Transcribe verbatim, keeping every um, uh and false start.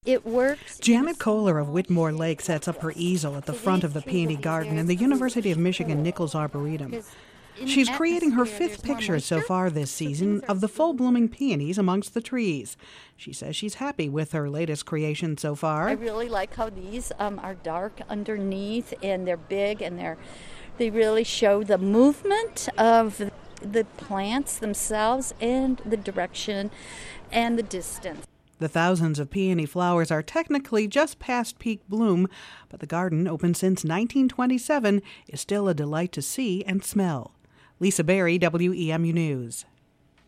It works. Janet Kohler of Whitmore Lake sets up her easel at the front of the peony garden in the University of Michigan Nichols Arboretum. She's creating her fifth picture so far this season of the full-blooming peonies amongst the trees. She says she's happy with her latest creation so far. I really like how these um, are dark underneath, and they're big, and they're they really show the movement of the plants themselves and the direction and the distance. The thousands of peony flowers are technically just past peak bloom, but the garden, open since nineteen twenty-seven, is still a delight to see and smell. Lisa Berry, W E M U News.